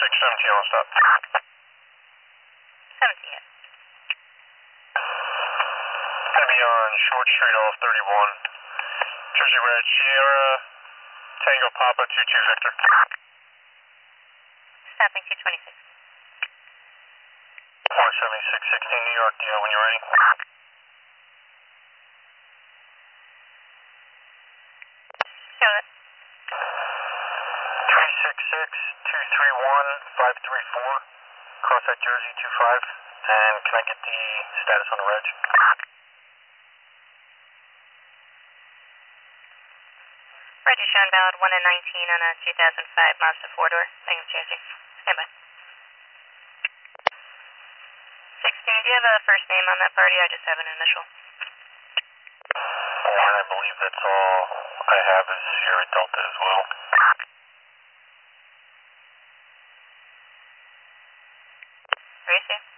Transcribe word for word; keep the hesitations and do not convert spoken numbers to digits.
six seventeen on stop. seventeen, yes. Gonna be on Short Street off thirty-one. Jersey Red, Sierra, Tango Papa, two two Victor. Stopping two twenty-six. one seventy-six sixteen New York, deal when you're ready. Show it. three six six two three one five three four, cross that Jersey two five, and can I get the status on the reg? Reg is showing valid one and nineteen on a two thousand five Mazda four-door. Thanks, Jersey. Stand by. sixteen, do you have a first name on that party? I just have an initial. Warren, I believe that's all I have is Sierra Delta as well. Are you safe?